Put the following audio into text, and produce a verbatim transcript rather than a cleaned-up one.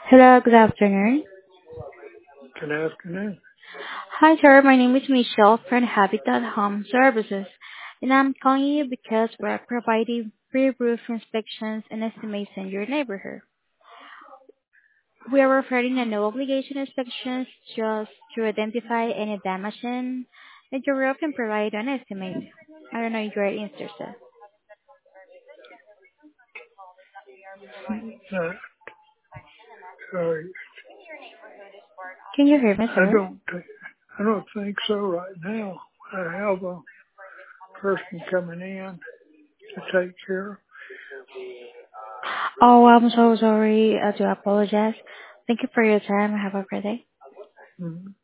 Hello, good afternoon. Good afternoon. Hi, sir. My name is Michelle from Habitat Home Services, and I'm calling you because we're providing free roof inspections and estimates in your neighborhood. We are offering a no obligation inspections just to identify any damage in and your roof and provide an estimate. I don't know if you're interested. Uh, sorry, Can you hear me, I sir? don't think I don't think so right now. I have a person coming in to take care. Oh, I'm so sorry. I do apologize. Thank you for your time. Have a great day. Mm-hmm.